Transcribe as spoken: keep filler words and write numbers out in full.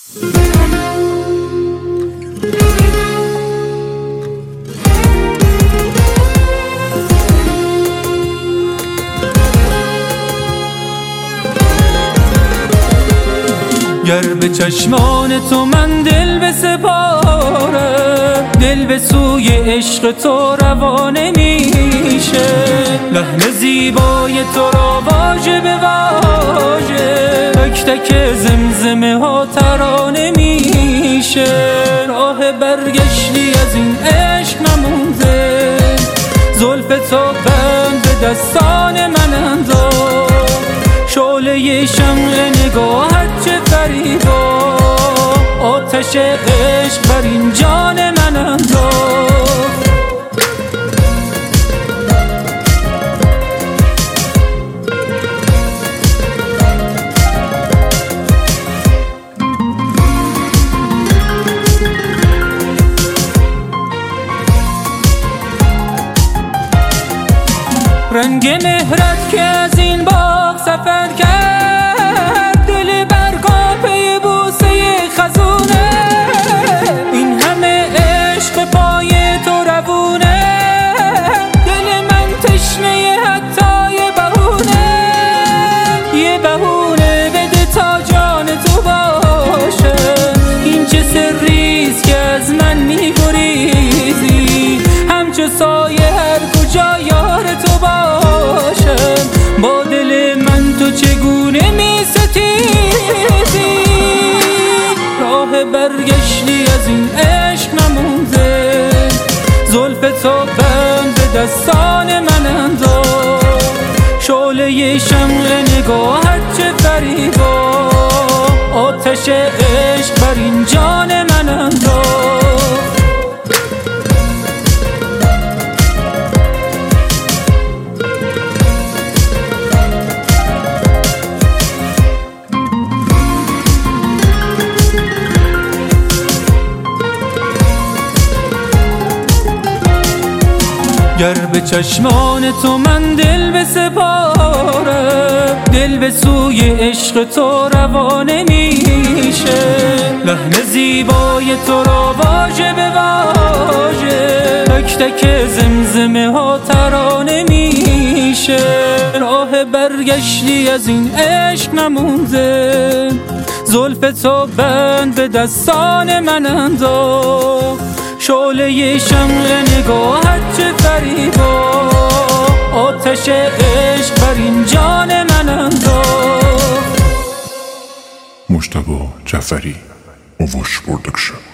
گر به چشمان تو من دل بسپارم، دل به سوی عشق تو روانه میشه. لحن زیبای تو را واژه به واژه، تک تک زمزمه ها ترانه میشه. راه برگشتی از این عشق نمونده، زلف تو بند به دستان من انداز. شعله شمع نگاهت چه فریبا، آتش عشق بر این جان من انداز. رنگ مهرت که از این باغ سفر کرد، دل برگا پی بوسه خزونه. این همه عشق پای تو روونه، دل من تشنه حتی یه بهونه. یه بهونه بده تا جان تو باشه، این چه سریست که از من میگریزی. همچو سایه هر کجا یار تو باشم، با دل من تو چگونه می ستیزی. راه برگشتی از این عشق نمونده، زلف تو بند به دستان من انداز. شعله شمع نگاهت چه فریبا، آتش عشق بر این جان من انداز. گر به چشمان تو من دل بسپارم، دل به سوی عشق تو روانه میشه. لحن زیبای تو را واژه به واژه، تک تک زمزمه ها ترانه میشه. راه برگشتی از این عشق نمونده، زلف تو بند به دستان من انداز. شعله شمع نگاهت چه فریبا، آتش عشق بر این جان من انداز. مجتبی جعفری، اووش پروداکشن.